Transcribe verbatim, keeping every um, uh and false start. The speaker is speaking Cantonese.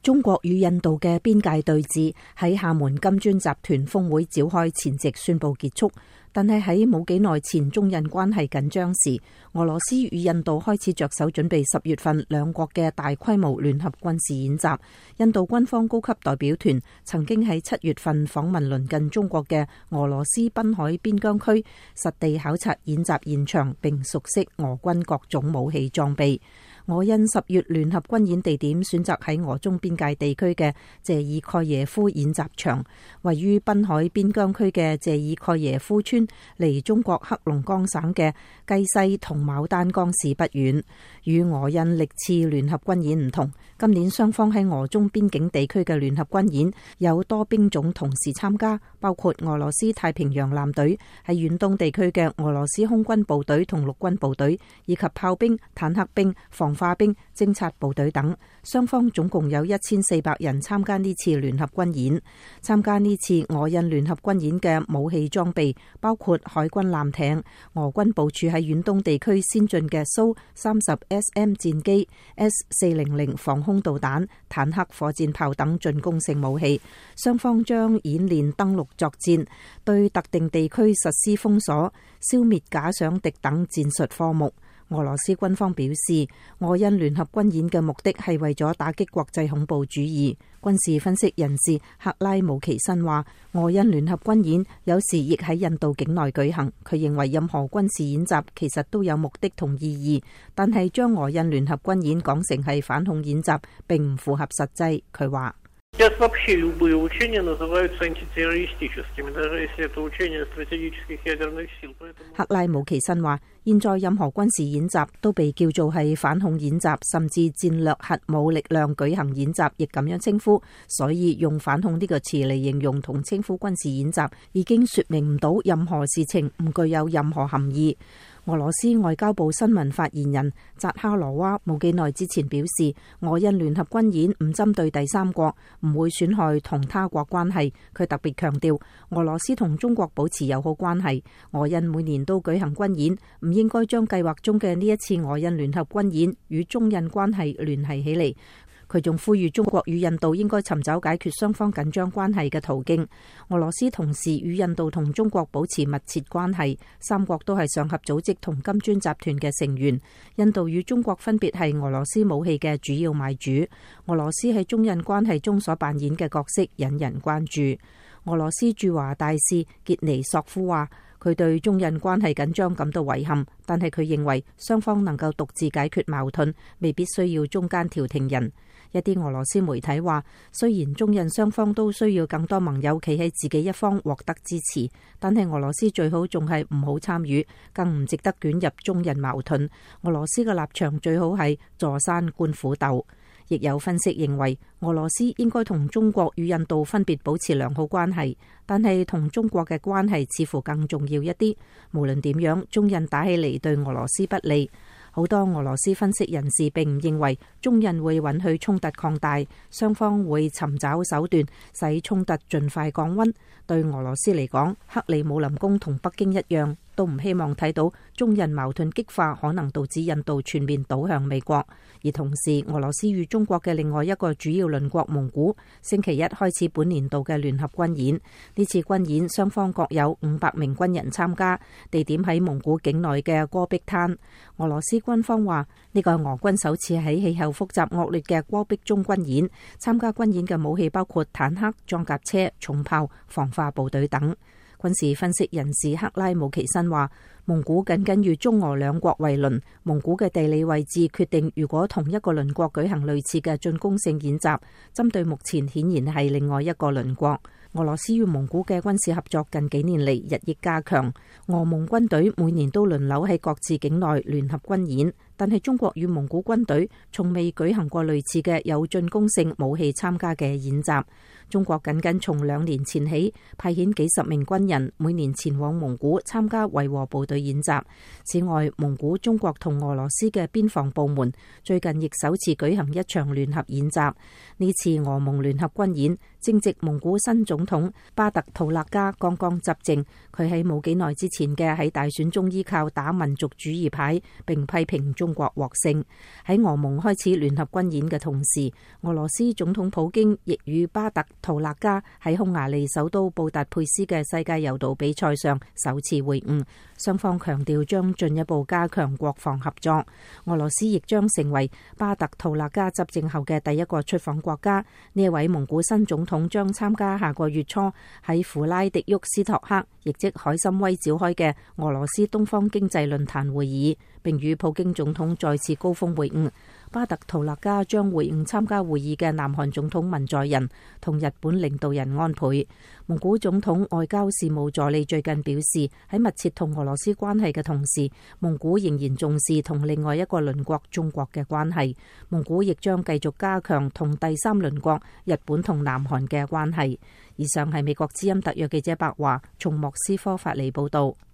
中國與印度嘅邊界對峙喺廈門金磚集團峰會召開前夕宣布結束，但係喺冇幾耐前中印關係緊張時，俄羅斯與印度開始着手準備十月份兩國嘅大規模聯合軍事演習。印度軍方高級代表團曾經喺七月份訪問鄰近中國嘅俄羅斯濱海邊疆區，實地考察演習現場，並熟悉俄軍各種武器裝備。俄印十月聯合軍演地點選擇喺俄中邊界地區嘅謝爾蓋耶夫演習場，位於濱海邊疆區嘅謝爾蓋耶夫村離中國黑龍江省嘅雞西同牡丹江市不遠。與俄印歷次聯合軍演唔同，今年雙方喺俄中邊境地區嘅聯合軍演有多兵種同時參加，包括俄羅斯太平洋艦隊，喺遠東地區嘅俄羅斯空軍部隊同陸軍部隊，以及炮兵、坦克兵、防化兵、偵察部隊等。雙方總共有一千四百人參加呢次聯合軍演。參加呢次俄印聯合軍演嘅武器裝備包括海軍艦艇、俄軍部署喺遠東地區先進嘅蘇三十 S M 戰機、S 四零零防空導彈、坦克、火箭炮等進攻性武器。雙方將演練登陸作戰、對特定地區實施封鎖、消滅假想敵等戰術科目。俄羅斯軍方表示，俄印聯合軍演嘅目的係為咗打擊國際恐怖主義。軍事分析人士克拉姆奇申話，俄印聯合軍演有時亦喺印度境內舉行。佢認為任何軍事演習其實都有目的同意義，但係將俄印聯合軍演講成係反恐演習並唔符合實際。佢話 Сейчас вообще любые учения называются антитеррористическими, даже если это учение стратегических ядерных сил. 克拉姆奇申話，現在任何軍事演習都被叫做係反恐演習，甚至戰略核武力量舉行演習亦咁樣稱呼，所以用反恐呢個詞嚟形容同稱呼軍事演習，已經說明唔到任何事情，唔具有任何含義。俄羅斯外交部新聞發言人扎哈羅娃冇幾耐之前表示，俄印聯合軍演唔針對第三國，唔會損害同他國關係。佢特別強調，俄羅斯同中國保持友好關係，俄印每年都舉行軍演，唔應該將計劃中嘅呢一次俄印聯合軍演與中印關係聯繫起嚟。佢仲呼籲中國與印度應該尋找解決雙方緊張關係嘅途徑。俄羅斯同時與印度同中國保持密切關係，三國都係上合組織同金磚集團嘅成員。印度與中國分別係俄羅斯武器嘅主要買主。俄羅斯喺中印關係中所扮演嘅角色引人關注。俄羅斯駐華大使傑尼索夫話，佢對中印關係緊張感到遺憾，但係佢認為雙方能夠獨自解決矛盾，未必需要中間調停人。一啲俄羅斯媒體話，雖然中印雙方都需要更多盟友企喺自己一方獲得支持，但係俄羅斯最好仲係唔好參與，更唔值得捲入中印矛盾。俄羅斯嘅立場最好係坐山觀虎鬥。亦有分析認為，俄羅斯應該同中國與印度分別保持良好關係，但係同中國嘅關係似乎更重要一啲。無論點樣，中印打起嚟對俄羅斯不利。好多俄羅斯分析人士並唔認為中印會允許衝突擴大，雙方會尋找手段使衝突盡快降溫。對俄羅斯嚟講，克里姆林宮同北京一樣，都唔希望睇到中印矛盾激化，可能導致印度全面倒向美國。而同時，俄羅斯與中國嘅另外一個主要鄰國蒙古，星期一開始本年度嘅聯合軍演。呢次軍演雙方各有五百名軍人參加，地點喺蒙古境內嘅戈壁灘。俄羅斯軍方話，呢個係俄軍首次喺氣候複雜惡劣嘅戈壁中軍演，參加軍演嘅武器包括坦克、裝甲車、重炮、防化部隊等。軍事分析人士克拉姆奇申話，蒙古僅僅與中俄兩國為鄰，蒙古嘅地理位置決定，如果同一個鄰國舉行類似嘅進攻性演習，針對目前顯然係另外一個鄰國。俄羅斯與蒙古嘅軍事合作近幾年嚟日益加強，俄蒙軍隊每年都輪流喺各自境內聯合軍演，但係中國與蒙古軍隊從未舉行過類似嘅有進攻性武器參加嘅演習。中國僅僅從兩年前起派遣幾十名軍人每年前往蒙古參加維和部隊演習。此外，蒙古、中國同俄羅斯嘅邊防部門最近亦首次舉行一場聯合演習。呢次俄蒙聯合軍演正值蒙古新總統巴特圖勒加剛剛執政，佢喺冇幾耐之前嘅喺大選中依靠打民族主義牌，並批評中中國獲勝。喺俄蒙開始聯合軍演嘅同時，俄羅斯總統普京亦與巴特圖勒加喺匈牙利首都布達佩斯嘅世界柔道比賽上首次會晤，雙方強調將進一步加強國防合作。俄羅斯亦將成為巴特圖勒加執政後嘅第一個出訪國家。呢一位蒙古新總統將參加下個月初喺弗拉迪沃斯托克，亦即海參崴召開嘅俄羅斯東方經濟論壇會議，並與普京總統再次高峰會晤。巴特圖勒加將會晤參加會議嘅南韓總統文在寅同日本領導人安倍。蒙古總統外交事務助理最近表示，喺密切同俄羅斯關係嘅同時，蒙古仍然重視同另外一個鄰國中國嘅關係。蒙古亦將繼續加強同第三鄰國日本同南韓嘅關係。以上係美國之音特約記者白華從莫斯科發嚟報道。